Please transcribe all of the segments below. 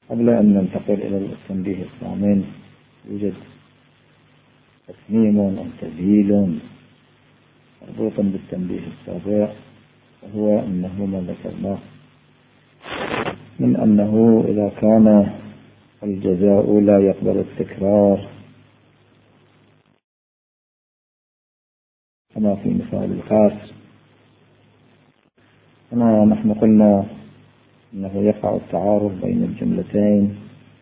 قبل أن ننتقل إلى التنبيه الثامن يوجد تسميم أو تذييل مربوطا بالتنبيه السابع، وهو أنه ما ذكرناه من أنه إذا كان الجزاء لا يقبل التكرار كما في مثال القاس، هنا نحن قلنا أنه يقع التعارض بين الجملتين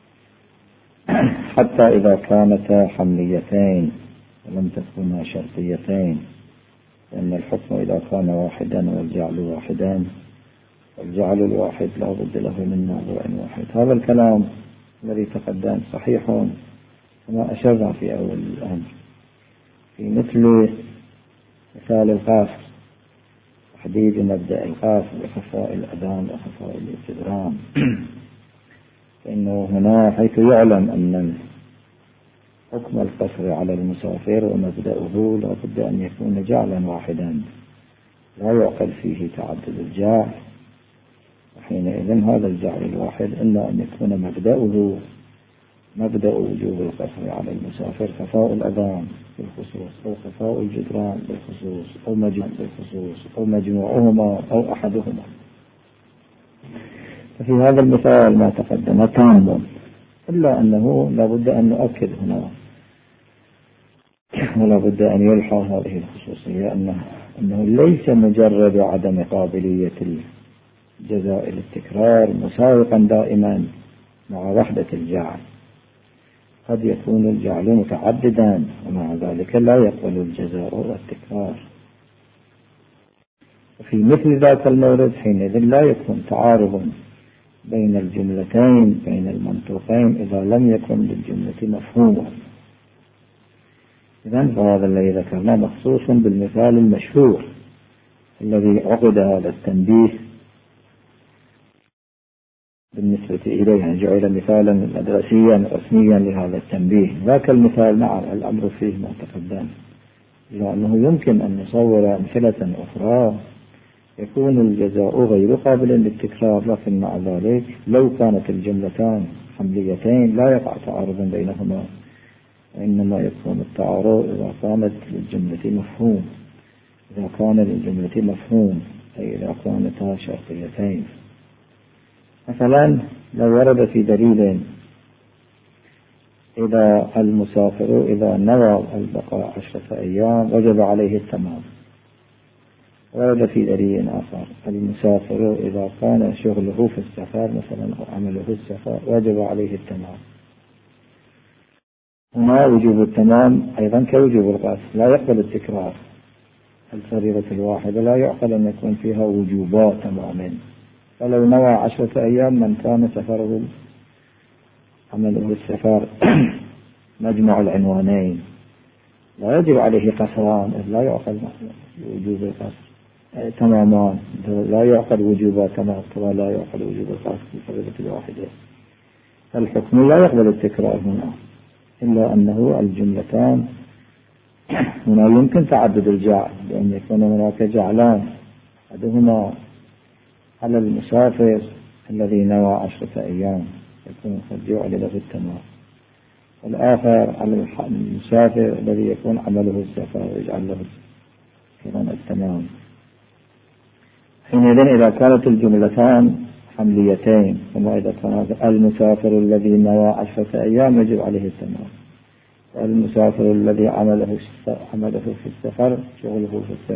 حتى إذا كانتا حمليتين ولم تكونا شرطيتين، لأن الحكم إذا كان واحدا والجعل واحدا والجعل الواحد لا بد له من موضوع واحد. هذا الكلام الذي تقدم صحيح كما أشرنا في أول الأمر في مثل مثال القاف، تحديد مبدأ القاف بخفاء الأذان وخفاء الاستدرام، فإنه هنا حيث يعلم أن حكم القصر على المسافر ومبدأه لا بد أن يكون جعلا واحدا لا يعقل فيه تعدد الجعل، وحينئذ هذا الجعل الواحد إلا أن يكون مبدأه مبدأ وجوب القصر على المسافر خفاء الأذان بالخصوص أو خفاء الجدران بالخصوص أو مجموع بالخصوص أو مجموعهما أو أحدهما. ففي هذا المثال ما تقدم تام، إلا أنه لا بد أن نؤكد هنا ولا بد أن يلحظ هذه الخصوصية أنه ليس مجرد عدم قابلية الجزاء للتكرار مساوقا دائما مع وحدة الجعل، قد يكون الجعل متعددا ومع ذلك لا يقبل الجزاء والتكرار. وفي مثل ذاك المورد حينئذ لا يكون تعارض بين الجملتين بين المنطوقين إذا لم يكن للجملة مفهوما. إذن فهذا الذي ذكرناه مخصوص بالمثال المشهور الذي عقد هذا التنبيه بالنسبة إليه، جعل مثالا مدرسيا رسميا لهذا التنبيه. ذاك المثال نعم الأمر فيه ما تقدم، لأنه يمكن أن نصور أمثلة أخرى يكون الجزاء غير قابل للتكرار، لكن مع ذلك لو كانت الجملتان حمليتين لا يقع تعارض بينهما، وإنما يكون التعارض إذا كانت للجملة مفهوم، إذا كان للجملة مفهوم أي إذا كانتا شرطيتين. مثلا لو ورد في دليل إذا المسافر إذا نوى البقاء 10 أيام وجب عليه التمام، ورد في دليل آخر المسافر إذا كان شغله في السفر مثلا أو عمله في السفر وجب عليه التمام. هنا وجوب التمام أيضا كوجوب القصر لا يقبل التكرار، الفريضة الواحدة لا يعقل أن يكون فيها وجوبات تماما، فلو نوى 10 أيام من كان سفره عمله السفر مجمع العنوانين لا يجب عليه قصران، لا يعقل وجوب القصر تماما، لا يعقل وجوب تمام ولا يعقل وجوب القصر في الفريضة الواحدة. الحكم لا يقبل التكرار هنا، إلا أنه الجملتان هنا يمكن تعدد الجعل بأن يكون هناك جعلان، أحدهما على المسافر الذي نوى 10 أيام يكون قد جعل له التمام، والآخر على المسافر الذي يكون عمله السفر ويجعل له كمان التمام. حينئذ إذا كانت الجملتان حمليتين كما إذا كان المسافر الذي نوى 10 أيام يجب عليه التمام، والمسافر الذي عمله في السفر شغله في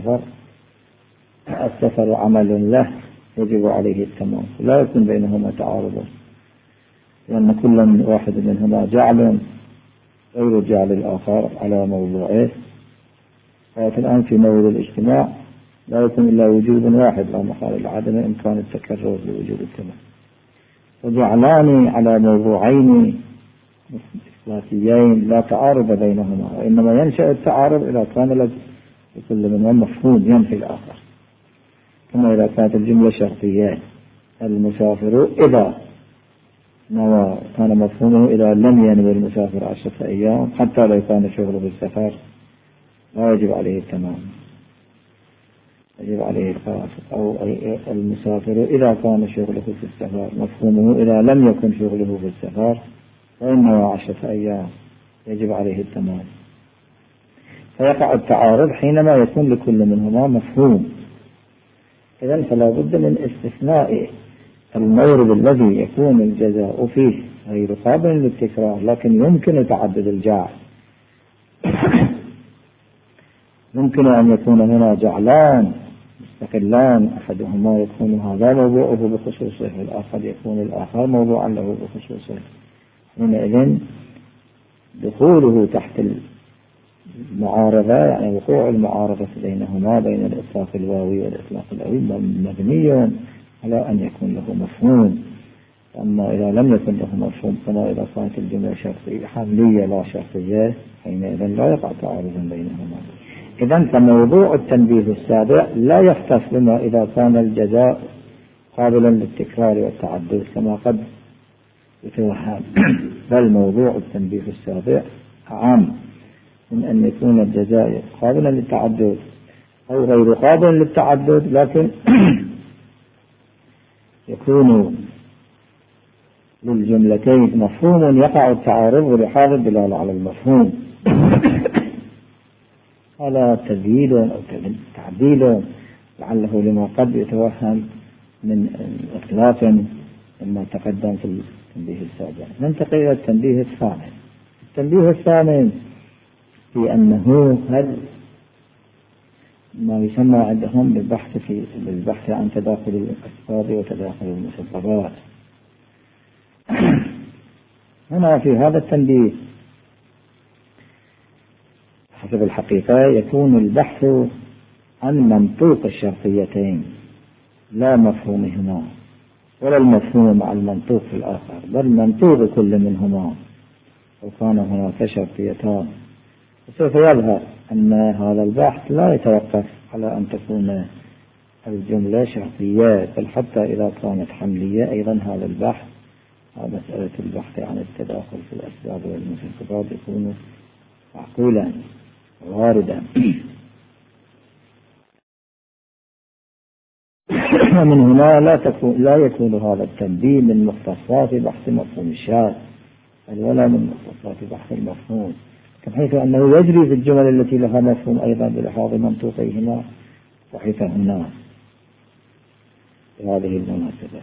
السفر عمل له يجب عليه التمام، لا يكون بينهما تعارض، لأن كل واحد منهما جعل غير جعل الآخر على موضوعه. ففي الآن في موضوع الاجتماع لا يكون إلا وجود واحد لا محال لعدم إمكان التكرر لوجود التمام، وجعلان على موضوعين إثباتيين لا تعارض بينهما، وإنما ينشأ التعارض إذا كان لكل منهما مفهوم ينفي الآخر، كما إذا كانت الجملة شرطية المسافر إذا نوى كان مفهومه إذا لم ينوي المسافر 10 أيام حتى لو كان شغله بالسفر لا يجب عليه التمام. يجب عليه القاصد أو المسافر إذا كان شغله في السفر، مفهومه إذا لم يكن شغله في السفر فإنه 10 أيام يجب عليه التمام. فيقع التعارض حينما يكون لكل منهما مفهوم. إذن فلا بد من استثناء المورد الذي يكون الجزاء فيه غير قابل للتكرار لكن يمكن تعدد الجاع. يمكن أن يكون هنا جعلان مستقلان، أحدهما يكون هذا موضوعه بخصوصه والآخر يكون الآخر موضوعا له بخصوصه. حينئذ دخوله تحت المعارضة يعني وقوع المعارضة بينهما بين الإطلاق الواوي والإطلاق الأوي مبني على أن يكون له مفهوم. أما إذا لم يكن له مفهوم كما إذا كانت الجملة شرطية حملية لا شرطية حينئذ لا يقع تعارض بينهما. إذن فموضوع التنبيه السابع لا يختص بما إذا كان الجزاء قابلا للتكرار والتعدد كما قد يتوهم، بل موضوع التنبيه السابع عام من أن يكون الجزاء قابلا للتعدد أو غير قابل للتعدد لكن يكون للجملتين مفهوم يقع التعارض بحال الدلالة على المفهوم. هذا تزييد أو تعديل لعله لما قد يتوهم من إطلاق مما تقدم في التنبيه السابع. ننتقل إلى التنبيه الثامن. التنبيه الثامن في أنه هل ما يسمى عندهم بالبحث عن تداخل الأسباب وتداخل المسببات. هنا في هذا التنبيه حسب الحقيقة يكون البحث عن منطوق الشرطيتين لا مفهومهما ولا المفهوم مع المنطوق في الآخر، بل منطوق كل منهما. وكان هناك شرطيتان وسوف يظهر أن هذا البحث لا يتوقف على أن تكون الجملة شرطية، بل حتى إذا كانت حملية أيضا هذا البحث مسألة البحث عن التداخل في الأسباب والمسببات يكون معقولا واردا. ومن هنا لا يكون هذا التنبيه من مختصات بحث مفهوم الشاذ ولا من مختصات بحث المفهوم، بحيث أنه يجري في الجمل التي لها مفهوم أيضا بلحاظ منطوقيهما وحيث هنا بهذه المناسبة.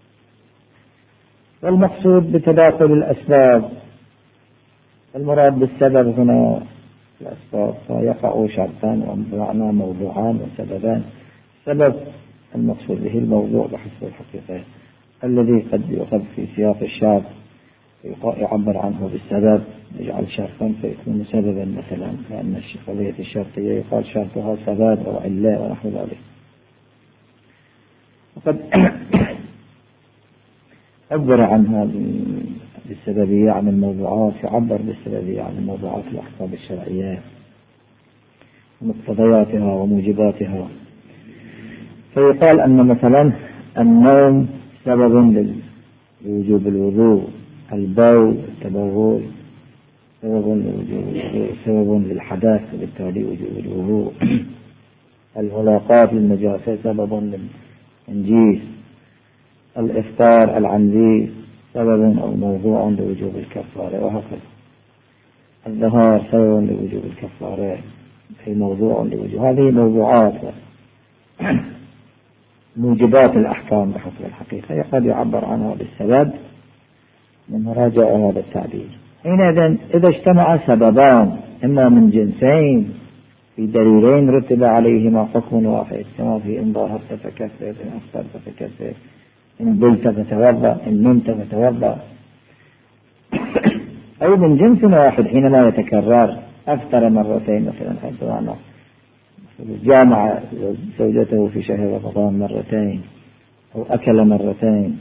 والمقصود بتداخل الأسباب المراد بالسبب هنا الأسباب فيقع شرطان ومعنى موضوعان وسببان. سبب المقصود به الموضوع بحسب الحقيقة الذي قد يؤخذ في سياق الشرط يعبر عنه بالسبب، يجعل شرطا فيكون سببا مثلا، لأن القضية الشرطية يقال شرطها سبب أو علة ونحو ذلك. وقد عبر عنها بالسببية عن الموضوعات، يعبر بالسببية عن الموضوعات الأحكام الشرعية ومقتضياتها وموجباتها. فيقال أن مثلا النوم سبب لوجوب الوضوء، البول التبول سبب للحدث وبالتالي وجوب الوضوء، الملاقات للنجاسة سبب للتنجيس، الإفطار العمدي سبب أو موضوع لوجوب الكفارة وهكذا. الظهار سبب لوجوب الكفارة في موضوع لوجوب. هذه موضوعات موجبات الأحكام بحسب الحقيقة قد يعبر عنها بالسبب من مراجعة هذا التعبير. حينئذ إذا اجتمع سببان إما من جنسين في دليلين رتب عليهما حكم واحد كما في إن ظاهرت فكفر إن أفطرت فكفر إن بلت فتوضأ إن نمت فتوضأ، أو من جنس واحد حينما يتكرر أفطر مرتين مثلا جامع زوجته في شهر رمضان مرتين أو أكل مرتين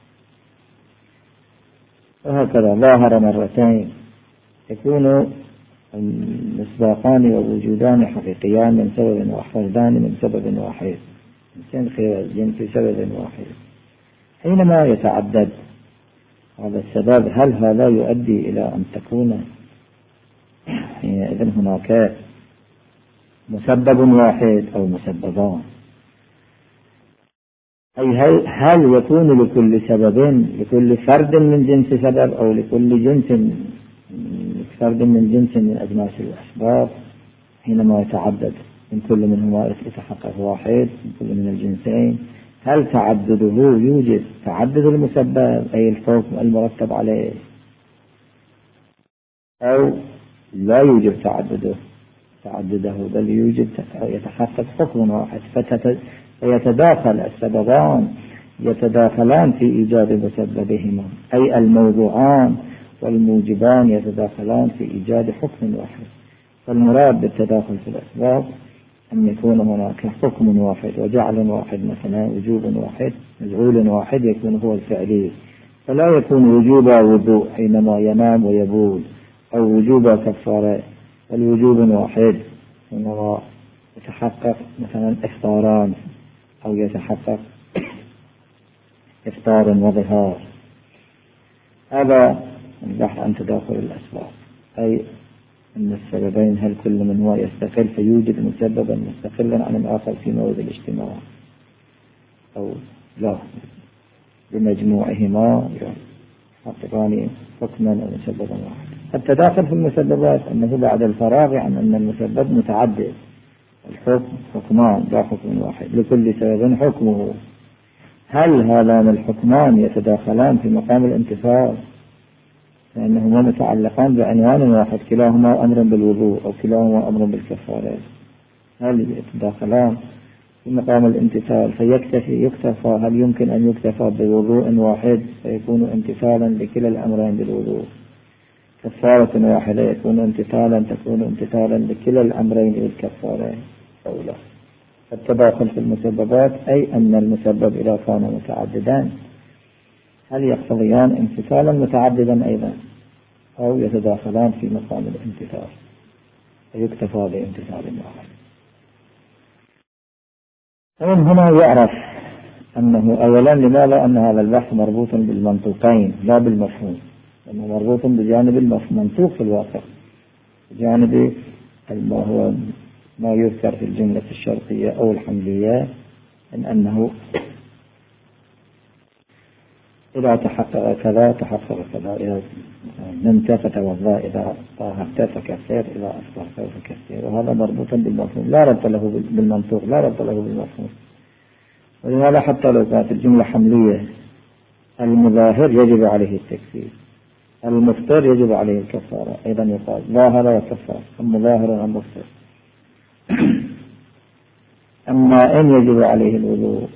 وهكذا ظاهر مرتين، يكون المصداقان ووجودان حقيقيان من سبب واحد، فردان من سبب واحد، من خير في سبب واحد. حينما يتعدد هذا السبب هل هذا يؤدي إلى أن تكون حينئذ هناك مسبب واحد أو مسببان؟ أي هل يكون لكل سبب، لكل فرد من جنس سبب، أو لكل جنس فرد من جنس من أجناس الأسباب حينما يتعدد من كل منهما يتحقق واحد من كل من الجنسين؟ هل تعدده يوجد تعدد المسبب أي الحكم المرتب عليه، أو لا يوجد تعدده بل يوجد يتحقق حكم واحد فيتداخل السببان يتداخلان في إيجاد مسببهما، أي الموضوعان والموجبان يتداخلان في إيجاد حكم واحد. فالمراد بالتداخل في الأسباب أن يكون هناك حكم واحد وجعل واحد، مثلا وجوب واحد مجعول واحد يكون هو الفعلي، فلا يكون وجوب وضوء حينما ينام ويبول، أو وجوب كفارة، الوجوب واحد حينما يتحقق مثلا إفطاران أو يتحقق إفطار وظهار. هذا البحث عن تداخل الأسباب، أي أن السببين هل كل من هو يستقل فيوجد مسببا مستقلا عن الآخر في موعد الاجتماع، أو لا بمجموعهما يحققان حكما أو مسببا واحدا. التداخل في المسببات أنه بعد الفراغ عن أن المسبب متعدد، الحكم حكمان لا حكم واحد، لكل سبب حكمه. هل هذان الحكمان يتداخلان في مقام الانتفاع، لأنهما متعلقان بعنوان واحد، كلاهما أمر بالوضوء أو كلاهما أمر بالكفارة؟ هل يتداخلان في مقام الامتثال يكتفى هل يمكن أن يكتفى بوضوء واحد فيكون امتثالا لكلا الأمرين بالوضوء، كفارة واحدة تكون امتثالا لكلا الأمرين بالكفارة، أو لا؟ التداخل في المسببات أي أن المسبب إذا كان متعددا هل يقتضيان امتثالا متعددا أيضا، أو يتداخلان في مقام الامتثال فيكتفى بامتثال واحد. ومن هنا يعرف أنه أولا لماذا أن هذا البحث مربوط بالمنطوقين لا بالمفهوم، لأنه مربوط بجانب المنطوق في الواقع، بجانب هو ما يذكر في الجملة الشرطية أو الحملية من أنه إذا تحقق كذا تحقق كذا، إذا نمت فتوضأ، إذا طاهرت فكثر، إذا أفطرت فكثر، وهذا مربوط بالمفهوم لا ربط له بالمنطوق، لا ربط له بالمفهوم. ولهذا حتى لو كانت الجملة حملية المظاهر يجب عليه التكفير، المفطر يجب عليه الكفارة، أيضا يقال ظاهر وكفار، المظاهر أم مفطر. أما إن يجب عليه الوضوء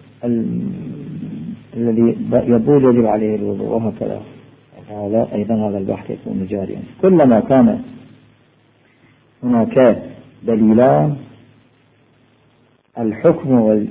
الذي يبول يجب عليه الوضوء، وهكذا. هذا أيضا هذا البحث يكون جاريا كلما كان هناك دليلان، الحكم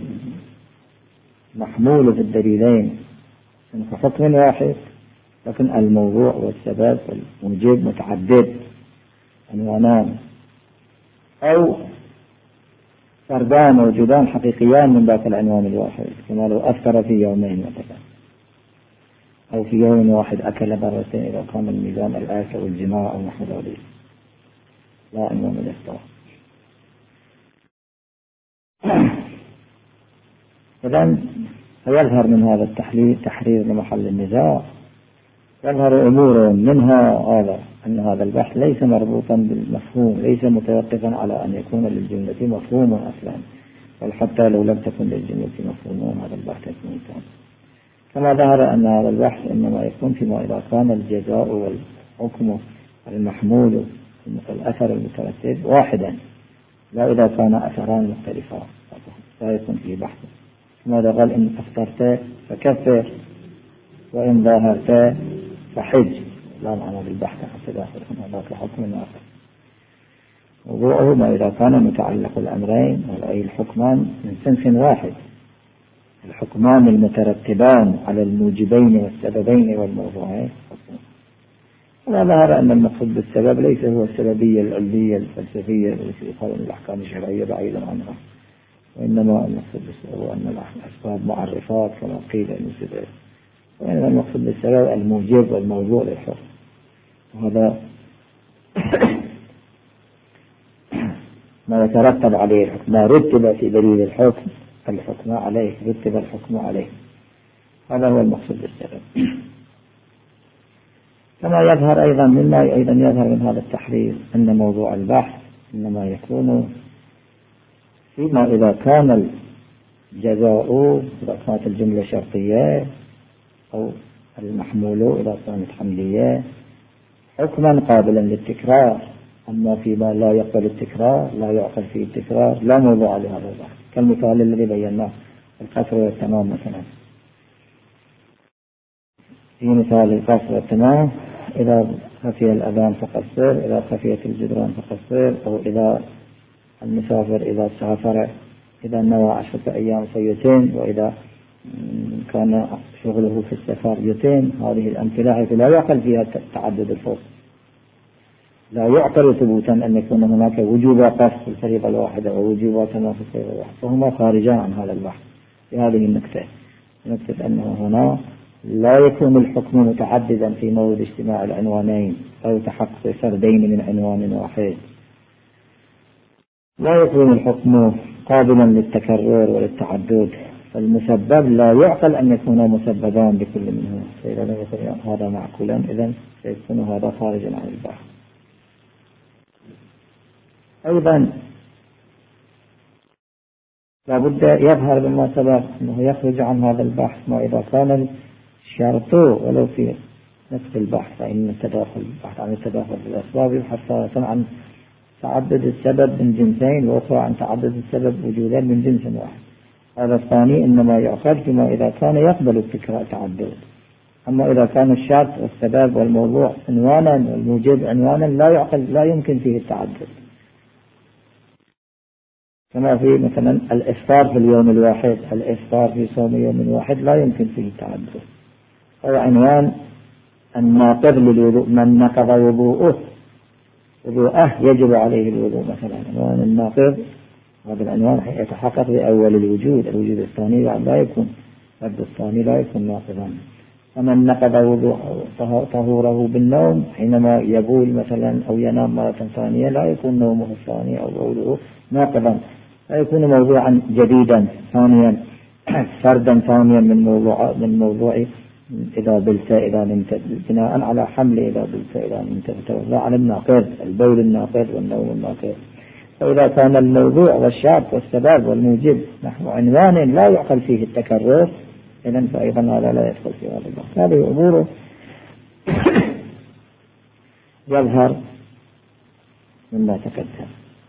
والمحمول في الدليلين في حكم واحد، لكن الموضوع والسبب والموجب متعدد عنوانان، أو فردان موجودان حقيقيان من ذاك العنوان الواحد، كما لو أفطر في يومين مثلا، أو في يوم واحد أكل مرتين إذا كان الميزان الآكل والجماع أو نحو ذلك، لا عنوان الإفطار. إذن فيظهر من هذا التحليل تحرير لمحل النزاع، يظهر أمور منها هذا أن هذا البحث ليس مربوطا بالمفهوم، ليس متوقفا على أن يكون للجملة مفهوم أصلا، بل حتى لو لم تكن للجملة مفهوم هذا البحث يكون كان. كما ظهر أن هذا البحث إنما يكون فيما إذا كان الجزاء والحكم المحمول الأثر المترتب واحدا، لا إذا كان أثران مختلفان لا يكون فيه بحث. كما قال إن أفطرت فكفر، وإن ظاهرت فحج، لا معنى بالبحث حتى داخل ذاك حكم آخر. وضوءه ما إذا كان متعلق الأمرين أي الحكمان من صنف واحد، الحكمان المترتبان على الموجبين والسببين والموضوعين. ولا ظهر أن المقصود بالسبب ليس هو السببية العلمية الفلسفية التي يقال أن الأحكام الشرعية بعيدا عنها، وإنما المقصود بالسبب هو أن الأسباب معرفات كما قيل المسبب، وإنما المقصود بالسبب الموجب والموضوع للحكم. وهذا ما يترتب عليه الحكم، ما رتب في دليل الحكم الحكم عليه، رتب الحكم عليه. هذا هو المقصود بالسبب. كما يظهر أيضا مما يظهر من هذا التحرير أن موضوع البحث إنما يكون فيما إذا كان الجزاء، إذا كانت الجملة شرطية أو المحمول إذا كانت حملية، حكما قابلا للتكرار. أما فيما لا يقبل التكرار، لا يعقل فيه التكرار، لا موضوع لهذا البحث، كالمثال الذي بيناه القصر والتمام مثلا. في مثال القصر والتمام، إذا خفي الأذان فقصر، إذا خفيت الجدران فقصر، أو إذا المسافر إذا سافر إذا نوى 10 أيام فيتم، وإذا كان شغله في السفر يتم. هذه الأمثلة حيث لا يعقل فيها تعدد الفرق، لا يعقل ثبوتا أن يكون هناك وجوب قصد في الفريضة الواحدة ووجوب تمام في الفريضة الواحدة، فهما خارجان عن هذا البحث. في هذه النكتة أنه هنا لا يكون الحكم متعددا في مورد اجتماع العنوانين أو تحقق فردين من عنوان واحد. لا يكون الحكم قابلا للتكرر وللتعدد، فالمسبب لا يعقل أن يكون مسببان بكل منهما، فإذا لم يكن هذا معقولا إذن سيكون هذا خارجا عن البحث. أيضا لابد يظهر بما سبق أنه يخرج عن هذا البحث ما إذا كان الشرط ولو في نفس البحث، فإن التداخل البحث عن التداخل بالأسباب يبحث عن تعدد السبب من جنسين، وأخرى عن تعدد السبب وجودين من جنس واحد. هذا الثاني إنما يأخذ فيما إذا كان يقبل التكرار تعدد. أما إذا كان الشرط والسبب والموضوع عنوانا والموجب عنوانا لا يمكن فيه التعدد، كما في مثلا الإفطار في اليوم الواحد، الإفطار في صوم يوم واحد لا يمكن فيه التعدد. أو عنوان الناقض للوضوء، من نقض وضوءه يجب عليه الوضوء مثلا، عنوان الناقض. هذا العنوان يتحقق بأول الوجود الثاني لا يكون، الرد الثاني لا يكون ناقضا. فمن نقض طهوره بالنوم، حينما يبول مثلا أو ينام مرة ثانية لا يكون نومه الثاني أو بوله ناقضا، لا يكون موضوعا جديدا ثانيا، فردا ثانيا من موضوع إذا بلت إذا نمت، بناء على حمل إذا بلت إذا نمت، فتوضع على الناقض، البول الناقض والنوم الناقض. فإذا كان الموضوع والشرط والسبب والموجب نحو عنوان لا يعقل فيه التكرر، إذن فأيضا هذا لا يدخل في هذا البحث. هذه أمور يظهر مما تقدم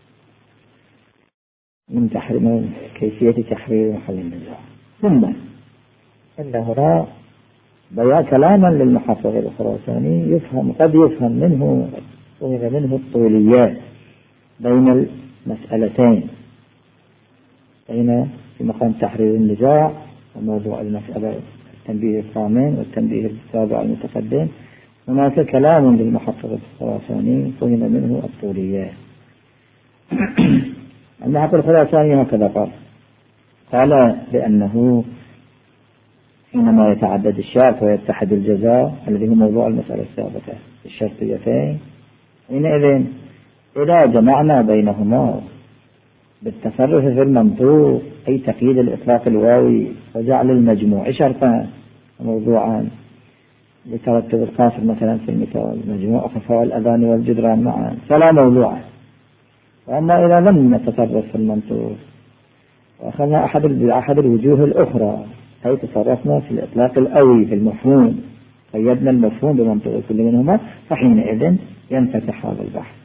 من كيفية تحرير محل النزاع. ثم إن هنا بيان كلاما للمحفظ الخراساني قد يفهم منه الطوليات بين المسألتين، بين في مقام تحرير النزاع وموضوع المسألة التنبيه الثامن والتنبيه السابع المتقدم. هناك كلام للمحفظ الخراساني فهم منه الطوليات. المحفظ الخراساني هكذا قال بأنه حينما يتعدد الشرط ويتحد الجزاء الذي هو موضوع المسألة الثابتة الشرطيتين، حينئذ إذا جمعنا بينهما بالتصرف في المنطوق، أي تقييد الإطلاق الواوي وجعل المجموع شرطا موضوعا لترتب القاصر مثلا في المثال مجموع خفاء الأذان والجدران معا فلا موضوع. وأما إذا لم نتصرف في المنطوق وأخذنا أحد الوجوه الأخرى، أي تصرفنا في الإطلاق الأوي في المفهوم، قيدنا المفهوم بمنطوق كل منهما، فحينئذ ينفتح هذا البحث.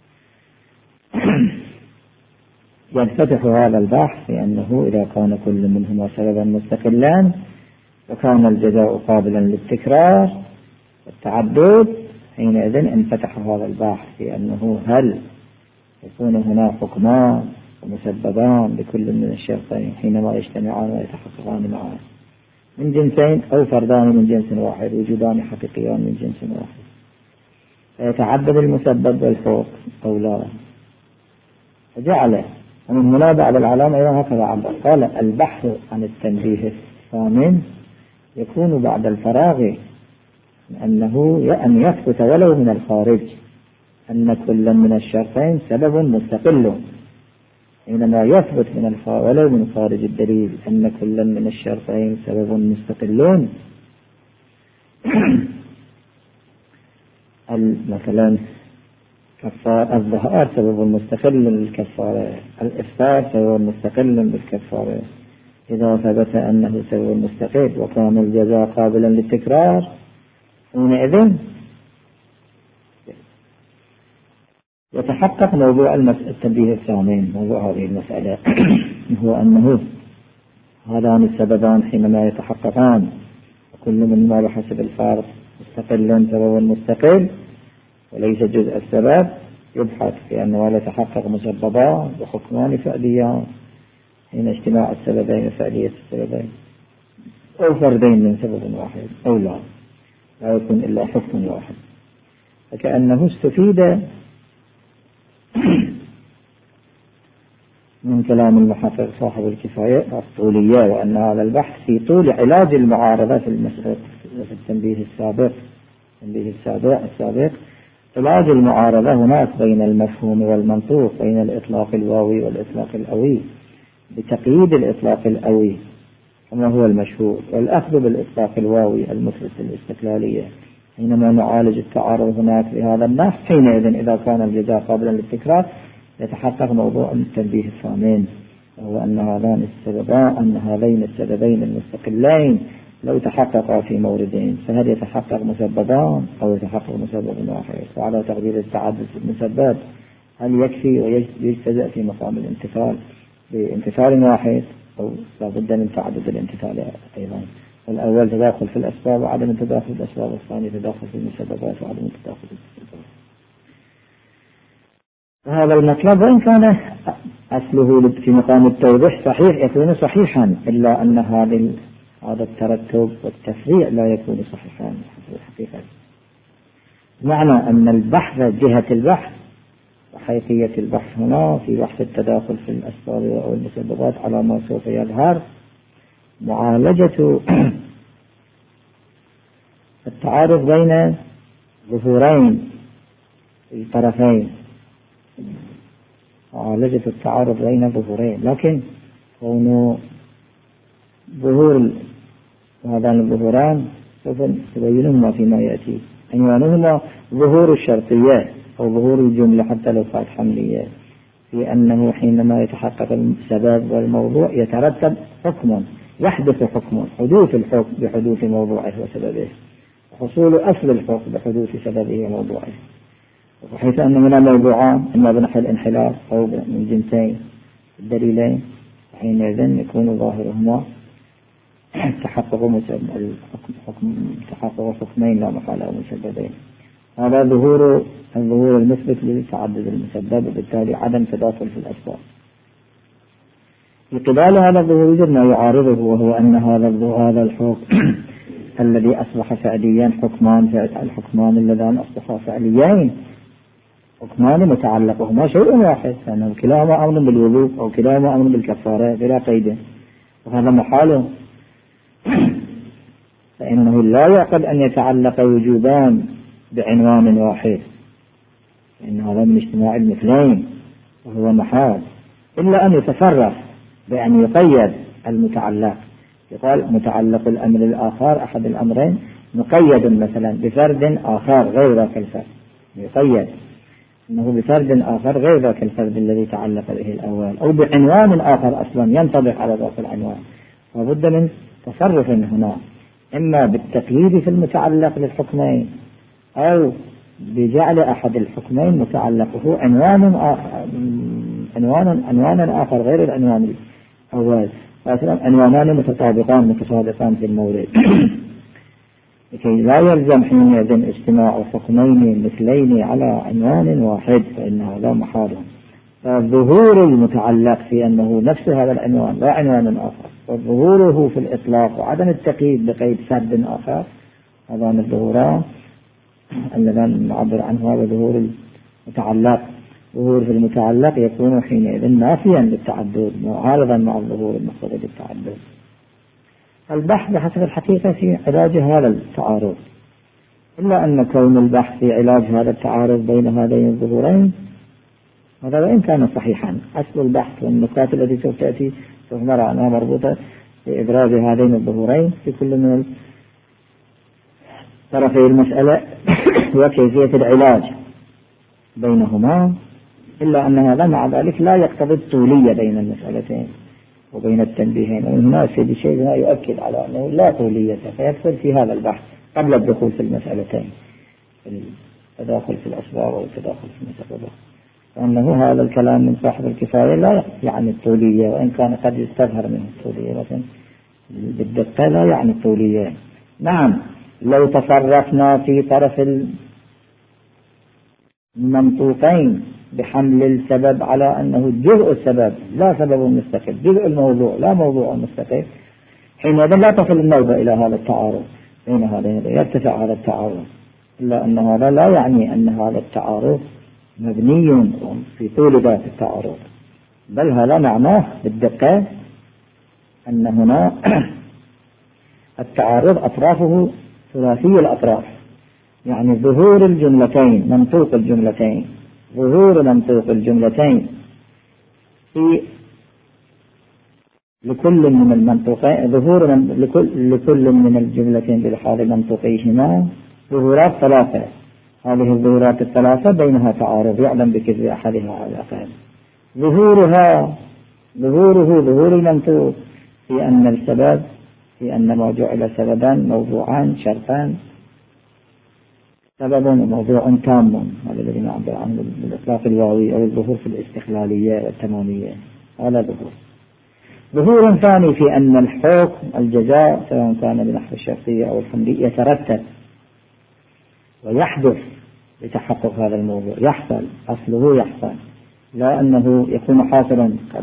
ينفتح هذا البحث لأنه إذا كان كل منهما سببا مستقلا وكان الجزاء قابلا للتكرار والتعدد، حينئذ انفتح هذا البحث لأنه هل يكون هناك حكمان ومسببان لكل من الشرطين حينما يجتمعان ويتحققان معا من جنسين، أو فردان من جنس واحد، وجودان حقيقيان من جنس واحد، فيتعدد المسبب والحكم أو لا. فجعل ومن هنا بعد العلامة أيضا هكذا عبر، قال البحث عن التنبيه الثامن يكون بعد الفراغ أنه أن يثبت ولو من الخارج أن كل من الشرطين سبب مستقل حينما يثبت ولو من خارج الدليل أن كلا من الشرطين سبب مستقلون. مثلا الظهار سبب مستقل للكفارة، الإفطار سبب مستقل بالكفارة. إذا ثبت أنه سبب مستقل وكان الجزاء قابلا للتكرار حينئذ يتحقق موضوع التنبيه الثاني. موضوع هذه المسألة هو أنه هذان السببان حينما يتحققان وكل منهما بحسب الفرض مستقل سبب مستقل وليس جزء السبب، يبحث لأنه لا يتحقق مسببان وحكمان فعليان حين اجتماع السببين وفعلية السببين، أو فردين من سبب واحد أو لا يكون إلا حكم واحد. فكأنه استفيد من كلام المحقق صاحب الكفاية الطولية، وأن هذا البحث في طول علاج المعارضة في المسألة في التنبيه السابق علاج المعارضة هناك بين المفهوم والمنطوق، بين الإطلاق الواوي والإطلاق الأوي، بتقييد الإطلاق الأوي كما هو المشهور، والأخذ بالإطلاق الواوي المثبت للاستقلالية. حينما نعالج التعارض هناك بهذا النحو حينئذ إذا كان الجزاء قابلا للتكرار يتحقق موضوع التنبيه الثامن، وهو أن هذين السببين المستقلين لو تحققا في موردين فهل يتحقق مسببان أو يتحقق مسبب واحد؟ وعلى تقدير التعدد المسبب هل يكفي ويجتزأ في مقام الامتثال بامتثال واحد أو لابد من تعدد الامتثال أيضا؟ الأول تداخل في الأسباب وعدم التداخل في الأسباب، والثاني تداخل في المسببات وعدم التداخل في المسببات. هذا المطلب وإن كان أصله في مقام التوضيح صحيح يكون صحيحا، إلا أن هذا الترتب والتفريع لا يكون صحيحا في الحقيقة. معنى أن البحث جهة البحث وحيثية البحث هنا في بحث التداخل في الأسباب والمسببات على ما سوف يظهر معالجة التعارض بين ظهورين الطرفين، معالجة التعارض بين ظهورين، لكن كون ظهور هذان الظهوران سوف تبينهما فيما يأتي. عنوانهما ظهور الشرطية أو ظهور الجملة حتى لو كانت حملية، في أنه حينما يتحقق السبب والموضوع يترتب حكم، يحدث حكم، حدوث الحكم بحدوث موضوعه وسببه، حصول أصل الحكم بحدوث سببه وموضوعه، وحيث أن هنا موضوعان إما بنحو الانحلاف أو من جنسين الدليلين، حينئذ يكون ظاهرهما تحقق حكمين لا محالة مسببين. هذا الظهور المثبت لتعدد المسبب وبالتالي عدم تداخل في الأسباب. في قبال هذا الظهور يوجد ما يعارضه، وهو أن هذا الحكم الذي أصبح فعليا الحكمان اللذان أصبحا فعليين حكمان متعلقهما شيء واحد، لأنه كلاهما أمر بالوضوء أو كلاهما أمر بالكفارة بلا قيد، وهذا محاله، فإنه لا يعقل أن يتعلق وجوبان بعنوان واحد، فإن هذا من اجتماع المثلين وهو محال، إلا أن يتصرف بأن يقيد المتعلق. يقال متعلق الأمر الآخر أحد الأمرين مقيد مثلا بفرد آخر غير ذاك الفرد، يقيد أنه بفرد آخر غير ذاك الفرد الذي تعلق به الأول، أو بعنوان آخر أصلا ينطبق على ذاك العنوان. فبد من تصرف هنا، إما بالتقييد في المتعلق للحكمين أو بجعل أحد الحكمين متعلقه عنوانا آخر غير العنوان الأول، مثلا عنوانان متطابقان في المورد، لكي لا يلزم حينئذ اجتماع حكمين مثلين على عنوان واحد، فإن هذا محال. فظهور المتعلق في أنه نفس هذا العنوان لا عنوان آخر، وظهوره في الإطلاق وعدم التقييد بقيد فرد آخر، هذان الظهوران اللذان نعبر عنه هذا ظهور المتعلق. ظهور في المتعلق يكون حينئذ نافيا للتعدد معارضا مع الظهور المقصود بالتعدد. البحث بحسب الحقيقة في علاج هذا التعارض، إلا أن كون البحث في علاج هذا التعارض بين هذين الظهورين هذا وإن كان صحيحا. أصل البحث والنقاط التي سوف تأتي سوف نرى أنها مربوطة بإبراز هذين الظهورين في كل من طرفي المسألة وكيفية العلاج بينهما، إلا أن هذا مع ذلك لا يقتضي الطولية بين المسألتين وبين التنبيهين، وهنا في شيء يؤكد على أنه لا طولية، فيدخل في هذا البحث قبل الدخول في المسألتين، التداخل في الأسباب والتداخل في المسألة، وأنه هذا الكلام من صاحب الكفاية لا يعني الطولية، وإن كان قد يستظهر منه الطولية لكن بالدقة لا يعني الطولية. نعم، لو تصرفنا في طرف المنطوقين بحمل السبب على أنه جزء السبب لا سبب مستقل، جزء الموضوع لا موضوع مستقل، حينئذ لا تصل النوبة إلى هذا التعارض بين هذين، يرتفع هذا التعارض، إلا أن هذا لا يعني أن هذا التعارض مبني في طول ذات التعارض، بل هذا معناه بالدقة أن هنا التعارض أطرافه ثلاثي الأطراف، يعني ظهور الجملتين منطوق الجملتين، ظهور منطوق الجملتين في لكل من المنطوقين، ظهور لكل من الجملتين بلحاظ منطوقيهما ظهورات ثلاثة، هذه الظهورات الثلاثة بينها تعارض يعلم بكذب أحدها على الآخر. ظهور المنطوق في أن السبب، في أن ما جعل سببان موضوعان شرطان، سبب وموضوع تام، هذا الذي نعبر عنه بالإطلاق الواوي أو الظهور في الاستقلالية والتمامية، هذا ظهور ثاني في أن الحكم الجزاء سواء كان بنحو الشرطية أو الحملية يترتب ويحدث لتحقق هذا الموضوع، يحصل أصله يحصل، لا أنه يكون حاصلا قد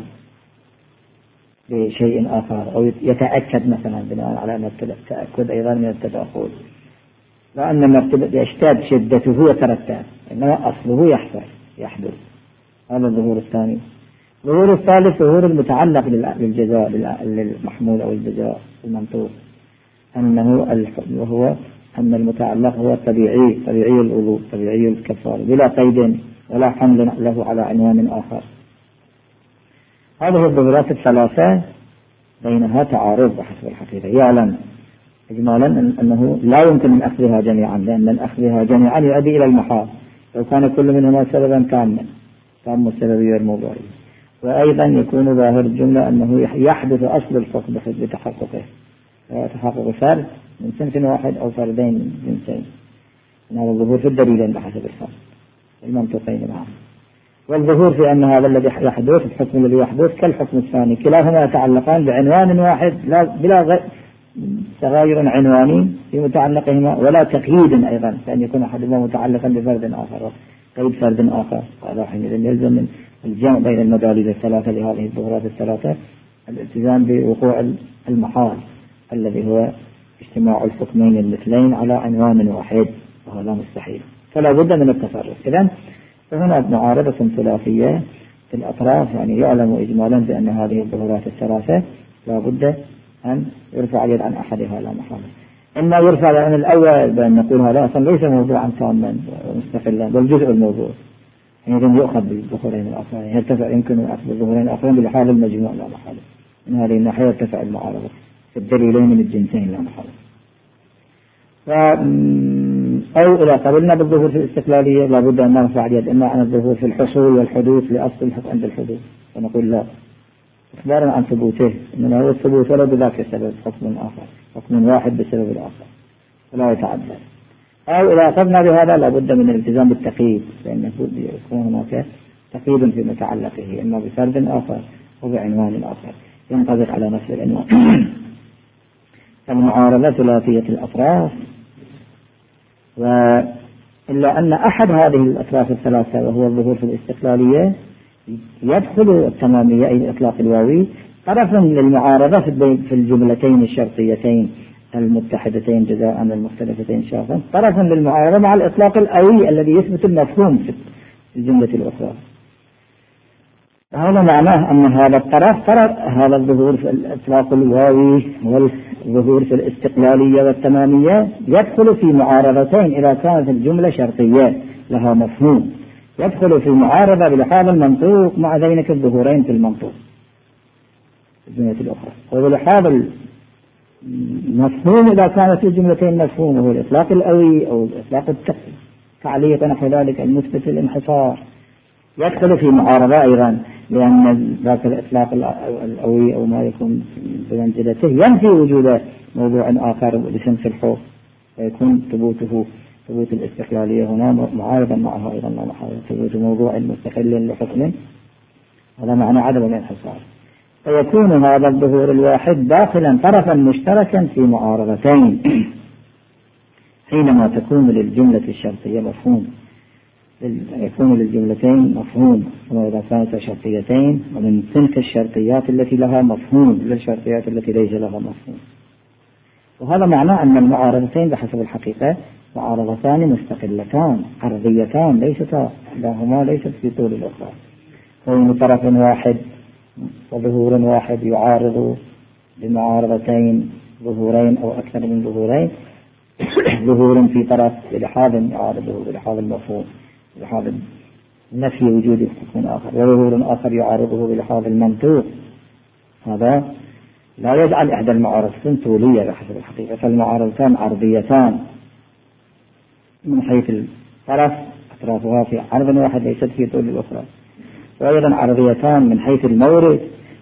بشيء آخر أو يتأكد مثلا بناء على أن التأكد أيضا من التداخل، لا أن يشتد شدته يترتب، إنما أصله يحصل يحدث، هذا الظهور الثاني. الظهور الثالث ظهور المتعلق للجزاء للمحمول أو الجزاء المنطوق، أنه وهو أن المتعلق هو طبيعي الوضوء طبيعي الكفار بلا قيد ولا حمل له على عنوان آخر. هذه الظهورات الثلاثة بينها تعارض بحسب الحقيقة، يعلم إجمالا أنه لا يمكن أن أخذها جميعا، لأن من أخذها جميعا يؤدي إلى المحال لو كان كل منهما سببا تام السببية الموضوعية، وأيضا يكون ظاهر الجملة أنه يحدث أصل الحكم بتحققه، تحقق فرد من صنف واحد أو فردين من جنسين، هذا الظهور في الدليلين بحسب الفرد المنطقين معا. والظهور في أن هذا الذي يحدث الحكم الذي يحدث كالحكم الثاني، كلاهما يتعلقان بعنوان واحد بلا تغاير عنواني في متعلقهما ولا تقييد أيضا، فأن يكون أحدهما متعلقا بفرد آخر قيد فرد آخر، هذا حينئذ يلزم من الجمع بين المداليل الثلاثة لهذه الظهورات الثلاثة الالتزام بوقوع المحال الذي هو اجتماع الحكمين المثلين على عنوان واحد، وهذا مستحيل، فلا بد من التصرف. إذن فهنا معارضة ثلاثية في الأطراف، يعني يعلم إجمالا بأن هذه الظهورات الثلاثة لا بد أن يرفع اليد عن أحدها لا محالة، إما يرفع عن الأول بأن نقول هذا أصلا ليس موضوعا تاما ومستقلا بل جزء الموضوع، يعني يؤخذ بالظهورين الآخرين، يرتفع يمكن أخذ بالظهورين الآخرين بحال المجموع لا محالة، من هذه الناحية يرتفع المعارضة في الدليلين من الجنسين لا محالة. أو إذا قبلنا بالظهور في الاستقلالية لا بد أن نرفع اليد إما عن الظهور في الحصول والحدوث لأصل الحكم عند الحدوث، ونقول لا إخبارا عن ثبوته، إنما هو الثبوت ولا بذاك السبب حكم آخر، حكم واحد بسبب الآخر ولا يتعدد. أو إذا أخذنا بهذا لا بد من الالتزام بالتقييد، لأن يكون هناك تقييد في متعلقه إما بفرد آخر وبعنوان آخر ينطبق على نفس العنوان. المعارضة ثلاثية الأطراف، إلا أن أحد هذه الأطراف الثلاثة وهو الظهور في الاستقلالية يدخل التمامية أي الإطلاق الواوي طرف للمعارضة في الجملتين الشرطيتين المتحدتين جزاء المختلفتين شرطا، طرف للمعارضة مع الإطلاق الأوي الذي يثبت المفهوم في الجملة الأخرى. هذا معناه أن هذا الطرف هذا الظهور في الإطلاق الواوي والظهور في الاستقلالية والتمامية يدخل في معارضتين إذا كانت الجملة شرطية لها مفهوم، يدخل في معارضة بلحاظ المنطوق مع ذينك الظهورين في المنطوق في الجملة الأخرى. وبلحاظ المفهوم إذا كانت في الجملتين مفهوم هو الإطلاق الأوي أو الإطلاق التعليق نحو ذلك المثبت الانحصار يدخل في معارضة أيضا، لأن ذاك الإطلاق الأوي أو ما يكون بمنزلته ينفي وجود موضوع آخر لشمس الحكم، فيكون ثبوت الاستقلالية هنا معارضا معها أيضا لا محالة، ثبوت موضوع مستقل لحكم، هذا معنى عدم الانحصار. فيكون هذا الظهور الواحد داخلا طرفا مشتركا في معارضتين حينما تكون للجملة الشرطية مفهوم، يكون للجملتين مفهوم، وإذا كانت شرطيتين ومن تلك الشرطيات التي لها مفهوم للشرطيات التي ليس لها مفهوم. وهذا معناه أن المعارضتين بحسب الحقيقة معارضتان مستقلتان عرضيتان ليستا لهما ليست في طول الأخرى. كون طرف واحد وظهور واحد يعارض بمعارضتين ظهورين أو أكثر من ظهورين، ظهور في طرف بلحاظ يعارضه بلحاظ المفهوم بلحاظ نفي وجود حكم آخر، وظهور آخر يعارضه بلحاظ المنطوق، هذا لا يجعل إحدى المعارضتين طولية بحسب الحقيقة. فالمعارضتان عرضيتان من حيث الطرف أطرافها في عرض واحد ليست في طول الأخرى، وأيضا عرضيتان من حيث المورد،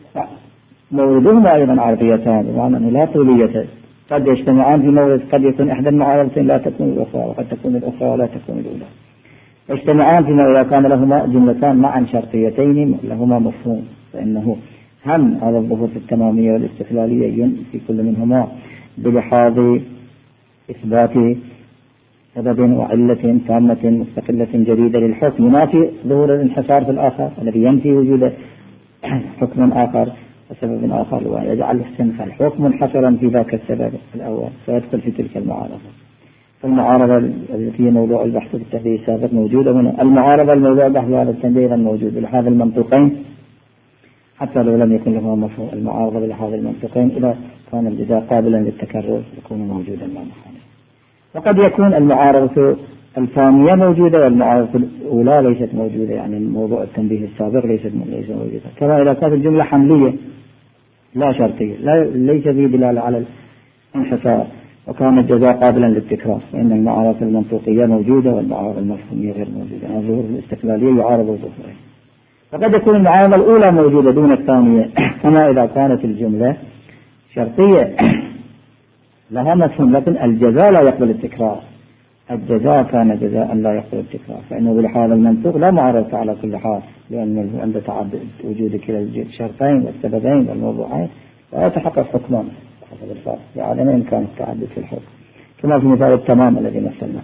موردهما أيضا عرضيتان بمعنى أنه لا طولية، قد يجتمعان في مورد، قد يكون إحدى المعارضتين لا تكون الأخرى، وقد تكون الأخرى ولا تكون الأولى. يجتمعان فيما إذا كان لهما جملتان معا شرطيتين لهما مفهوم، فإنه هم هذا الظهور في التمامية والاستقلالية في كل منهما بلحاظ إثبات سبب وعلة تامة مستقلة جديدة للحكم، ينافي ظهور الانحصار في الآخر الذي ينفي وجود حكم آخر وسبب آخر، ويجعل السنخ الحكم منحصرا في ذاك السبب الأول، فيدخل في تلك المعارضة. فالمعارضة التي هي موضوع البحث بالتحديد السابق موجودة هنا، المعارضة الموضوع البحث هذا التنبيه موجود بلحاظ المنطوقين حتى لو لم يكن له مفهوم. المعارضة بلحاظ المنطوقين إذا كان الجزاء قابلا للتكرر يكون موجودا لا محالة. وقد يكون المعارضة الثانية موجودة والمعارضة الأولى ليست موجودة، يعني موضوع التنبيه السابق ليس موجودة. كما إذا كانت الجملة حملية لا شرطية ليس فيه دلالة على الانحصار وكان الجزاء قابلا للتكرار، فإن المعارضة المنطوقية موجودة والمعارضة المفهومية غير موجودة، يعني ظهور الاستقلالية يعارض الظهورين. فقد يكون المعارضة الأولى موجودة دون الثانية، كما إذا كانت الجملة شرطية لها مفهوم لكن الجزاء لا يقبل التكرار، الجزاء كان جزاء لا يقبل التكرار، فإنه بلحاظ المنطوق لا معارضة على كل حال، لأن عند تعدد وجود كلا الشرطين والسببين والموضوعين لا يتحقق حكمان حسب الفرق لعدم إمكان التعدد في الحكم، كما في مثال التمام الذي مثلنا.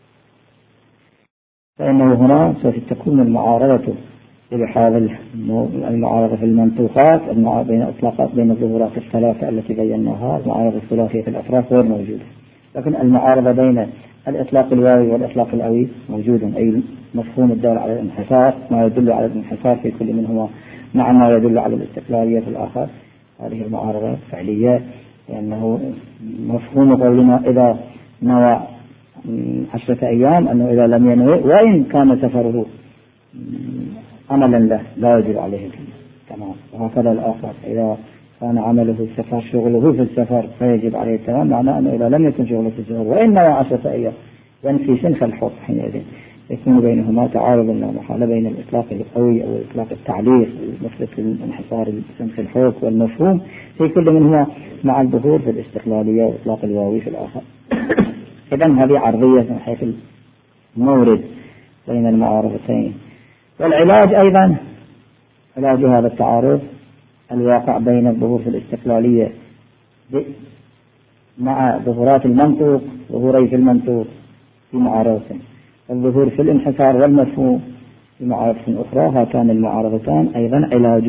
فإنه هنا سوف تكون المعارضة بلحاظ المعارضة في المنطوقات بين إطلاقات بين الظهورات الثلاثة التي بيناها، المعارضة الثلاثية في الأطراف غير موجودة، لكن المعارضة بين الإطلاق الواوي والإطلاق الأوي موجود، أي مفهوم الدال على الانحصار، ما يدل على الانحصار في كل منهما مع ما يدل على الاستقلالية في الآخر. هذه المعارضة فعلية، لأنه مفهوم قولنا إذا نوى 10 أيام أنه إذا لم ينوي وإن كان سفره عملا له لا يجب عليه التمام، وهكذا الآخر إذا كان عمله في السفر شغله في السفر فيجب عليه التمام، معناه أنه إذا لم يكن شغله في السفر وإن نوى 10 أيام ينفي سنخ الحكم، حينئذ يكون بينهما تعارض لا محالة بين الإطلاق القوي أو الإطلاق التعليق مثل الانحصار سنخ الحكم والمفهوم في كل منهما مع الظهور في الاستقلالية وإطلاق الواوي في الآخر. إذن هذه عرضية من حيث المورد بين المعارضتين. والعلاج أيضا علاج هذا التعارض الواقع بين الظهور في الاستقلالية مع ظهورات المنطوق، ظهوري في المنطوق في معارضتين، الظهور في الانحصار والمفهوم في معارضة أخرى، هاتان المعارضتان أيضا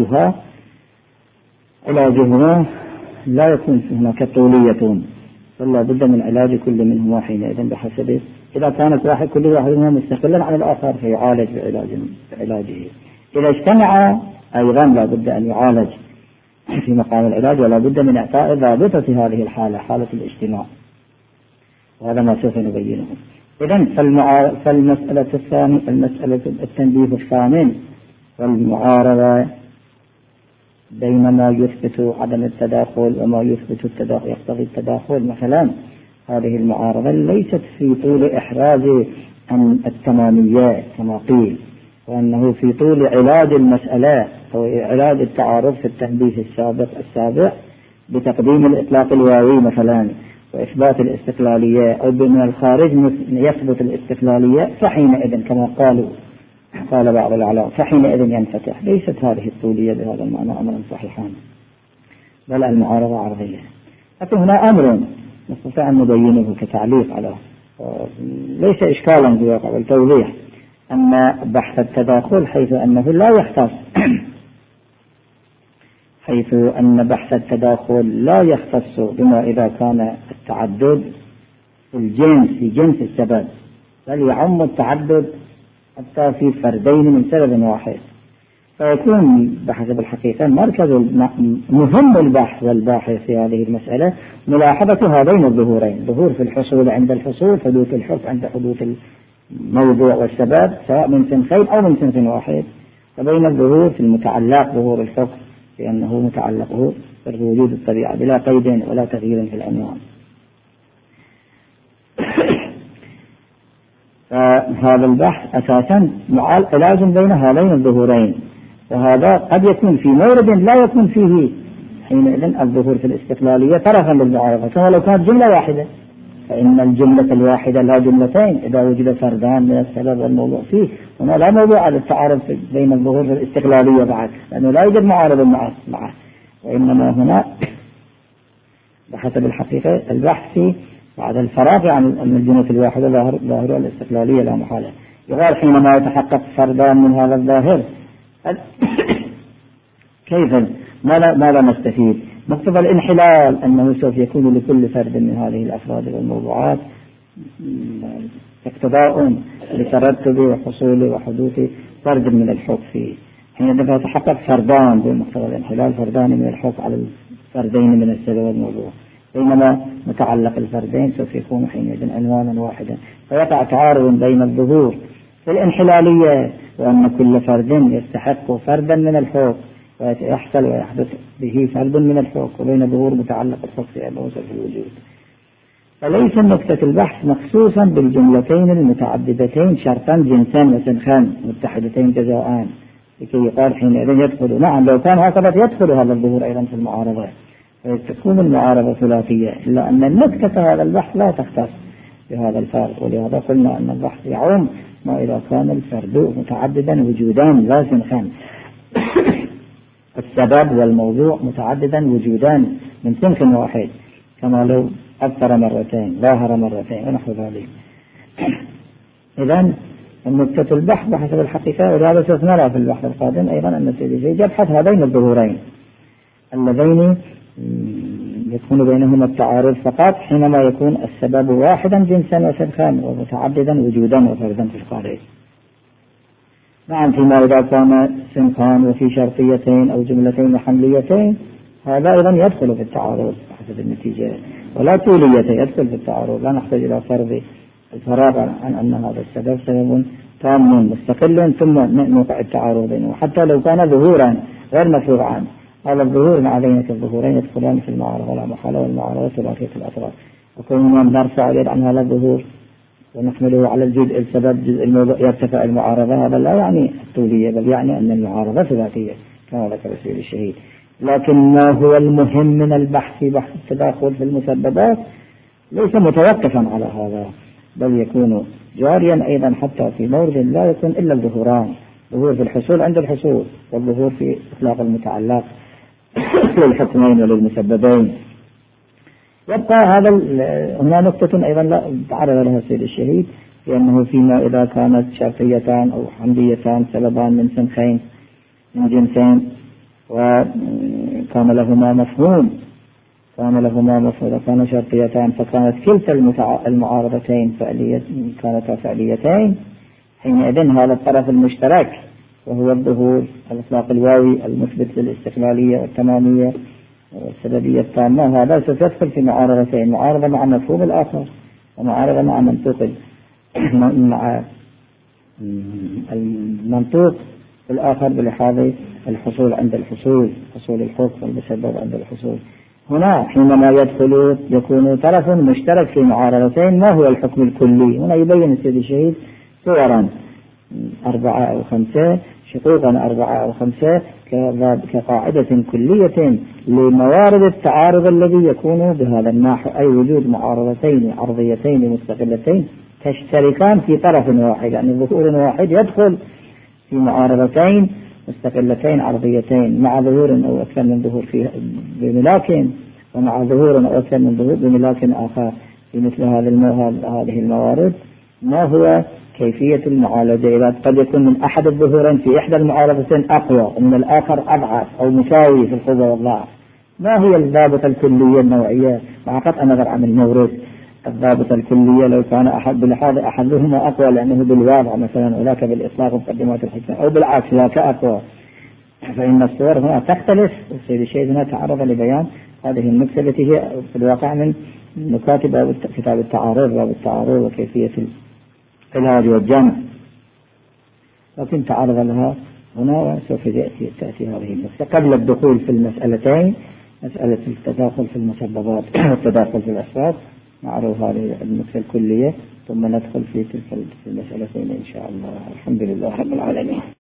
علاجهما لا يكون هناك طولية، فلا بد من علاج كل منهما حينئذ بحسب، إذا كانت كل واحد منهما مستقلا عن الآخر فيعالج بعلاجه، إذا اجتمع أيضا لا بد أن يعالج في مقام العلاج، ولا بد من إعطاء ضابطة هذه الحالة، حالة الاجتماع، وهذا ما سوف نبينه. إذن فالمسألة الثانية، المسألة التنبيه الثامن والمعارضة بين ما يثبت عدم التداخل وما يثبت التداخل يقتضي التداخل. مثلا هذه المعارضة ليست في طول إحراز التماميات كما قيل، وأنه في طول علاج المسألة أو علاج التعارض في التنبيه السابق بتقديم الإطلاق الواوي مثلا وإثبات الاستقلالية، أو من الخارج يثبت الاستقلالية، فحينئذ كما قال بعض العلماء فحينئذ ينفتح. ليست هذه الطولية بهذا المعنى أمرا صحيحا، بل المعارضة عرضية. لكن هنا أمر نستطيع أن نبينه كتعليق على، ليس إشكالا في واقع التوضيح، أن بحث التداخل حيث أنه لا يختص حيث أن بحث التداخل لا يختص بما إذا كان التعدد في جنس السبب، بل يعم التعدد حتى في فردين من سبب واحد، فيكون بحسب الحقيقة مركز مهم البحث والباحث في هذه المسألة ملاحظة هذين الظهورين، ظهور في الحصول عند الحصول، حدوث الحكم عند حدوث الموضوع والسبب سواء من سنخين أو من سنخ واحد، وبين الظهور في المتعلق ظهور الحكم لأنه متعلقه بوجود الطبيعة بلا قيد ولا تغيير في العنوان. فهذا البحث أساسا علاج بين هذين الظهورين، وهذا قد يكون في مورد لا يكون فيه حينئذ الظهور في الاستقلالية طرفا للمعارضة، كما لو كانت جملة واحدة، فإن الجملة الواحدة لا جملتين إذا وجد فردان من السبب والموضوع فيه. هنا لا موضوع على التعارض بين الظهور في الاستقلالية بعد، لأنه لا يوجد معارض معه، وإنما هنا بحسب الحقيقة البحث بعد الفراغ عن الجملة الواحدة ظاهر الاستقلالية لا محالة. يقال حينما يتحقق فردان من هذا الظاهر كيف ماذا نستفيد؟ مقتضى الانحلال أنه سوف يكون لكل فرد من هذه الأفراد والموضوعات اقتضاء لترتب وحصول وحدوث فرد من الحق فيه، حينما يتحقق فردان بمقتضى الانحلال فردان من الحق على الفردين من السبب والموضوع، بينما متعلق الفردين سوف يكون حينئذ عنوانا واحدا، فيقع تعارض بين الظهور في الانحلالية وأن كل فرد يستحق فردا من الحق ويحصل ويحدث به فرد من الحق، وبين ظهور متعلق الحق في الوجود. فليس نقطة البحث مخصوصا بالجملتين المتعددتين شرطا جنسان وسنخان متحدتين جزاءان لكي يقال حينئذ يدخل. نعم لو كان هكذا يدخل هذا الظهور أيضا في المعارضة، تكون المعارضة ثلاثية، إلا أن النكتة هذا البحث لا تختص بهذا الفرق، ولهذا قلنا أن البحث يعم ما إذا كان الفرد متعددا وجودان لا سنخان السبب والموضوع متعددا وجودان من سنخ واحد، كما لو أكثر مرتين ظاهر مرتين ونحو ذلك. إذن النكتة البحث بحسب الحقيقة، ولهذا سوف نرى في البحث القادم أيضا أن سيدي يبحث هذين الظهورين اللذين يكون بينهما التعارض فقط حينما يكون السبب واحدا جنسا وسنخان ومتعددا وجودا وفردا في الخارج. نعم فيما إذا كان سنخان وفي شرطيتين أو جملتين حمليتين هذا أيضا يدخل في التعارض حسب النتيجة، ولا طولية يدخل في التعارض، لا نحتاج إلى فرض الفراغ عن أن هذا السبب سبب تام مستقل ثم نوقع التعارض بينه، حتى لو كان ظهورا غير مفروغ عنه. هذا الظهور مع بينة الظهورين يدخلان في المعارضة ولا محالة، والمعارضة ثلاثية الأطراف، وكوننا نرفع اليد عن هذا الظهور ونحمله على الجزء السبب جزء الموضوع يرتفع المعارضة، هذا لا يعني الطولية بل يعني أن المعارضة ثلاثية كما ذكر سيد الشهيد. لكن ما هو المهم من البحث بحث التداخل في المسببات ليس متوقفا على هذا، بل يكون جاريا أيضا حتى في مورد لا يكون إلا الظهوران، ظهور في الحصول عند الحصول والظهور في إطلاق المتعلق للحكمين وللمسببين. يبقى هذا هنا نقطة أيضا لا تعرض لها السيد الشهيد، لأنه فيما إذا كانت شرطيتان أو حمليتان سببان من سنخين من جنسين وكان لهما مفهوم كان شرطيتان فكانت كلتا المعارضتين كانتا فعليتين، حينئذ هذا الطرف المشترك وهو الظهور الإطلاق الواوي المثبت للاستقلالية والتمامية والسببية التامة، هذا سيدخل في معارضتين، معارضة مع مفهوم الآخر ومعارضة مع منطوق مع المنطوق الآخر بلحاظ الحصول عند الحصول، حصول الحكم والمسبب عند الحصول. هنا حينما يدخل يكون طرف مشترك في معارضتين، ما هو الحكم الكلي؟ هنا يبين السيد الشهيد صورا 4 أو 5، شقوقا 4 أو 5 كقاعدة كلية لموارد التعارض الذي يكون بهذا النحو، أي وجود معارضتين عرضيتين مستقلتين تشتركان في طرف واحد، يعني ظهور واحد يدخل في معارضتين مستقلتين عرضيتين مع ظهور أو أكثر من ظهور فيها بملاك، ومع ظهور أو أكثر من ظهور بملاك آخر في مثل هذه الموارد. ما هو كيفية المعالجة إذا قد يكون من أحد الظهورين في إحدى المعارضتين أقوى ومن الآخر أضعف أو مساوي في القوة والضعف؟ ما هي الضابطة الكلية النوعية مع قطع النظر عن المورد؟ الضابطة الكلية لو كان بلحاظ أحدهما أقوى لأنه بالواضع مثلا ولاك بالإطلاق مقدمات الحكمة، أو بالعكس لاك أقوى، فإن الصور هنا تختلف. السيد الشهيد هنا تعرض لبيان هذه النكتة التي هي في الواقع من مكاتب كتاب التعارض، باب التعارض وكيفية العلاج والجمع، لكن تعرض لها هنا وسوف تأتي هذه النكتة قبل الدخول في المسألتين، مسألة التداخل في المسببات والتداخل في الأسباب، معروف هذه النكتة الكلية، ثم ندخل في تلك المسألتين إن شاء الله. الحمد لله رب العالمين.